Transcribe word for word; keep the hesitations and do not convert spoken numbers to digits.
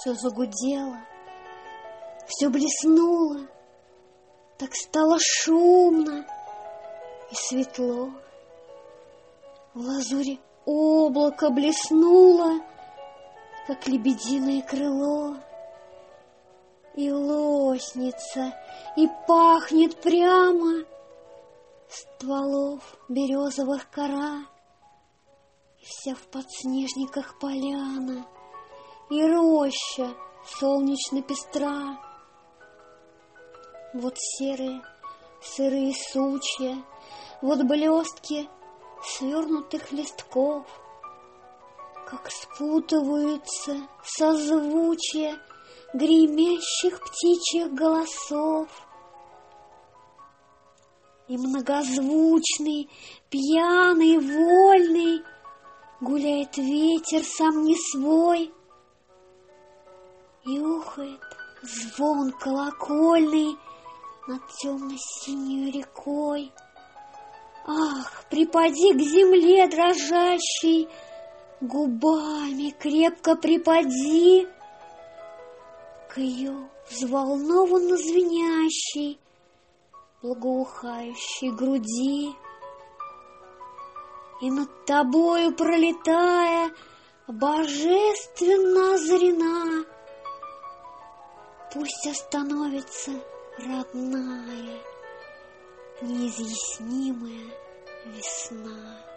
все загудело, все блеснуло, так стало шумно и светло. В лазури облако блеснуло, как лебединое крыло, и лоснится, и пахнет прямо стволов березовых кора, и вся в подснежниках поляна, и роща солнечно пестра. Вот серые сырые сучья, вот блестки свернутых листков, как спутываются созвучия гремящих птичьих голосов. И многозвучный, пьяный, вольный гуляет ветер сам не свой, и ухает звон колокольный над темно-синей рекой. Ах, припади к земле дрожащей, губами крепко припади к ее взволнованно звенящей, благоухающей груди. И над тобою пролетая, божественно озарена, пусть остановится родная, неизъяснимая весна.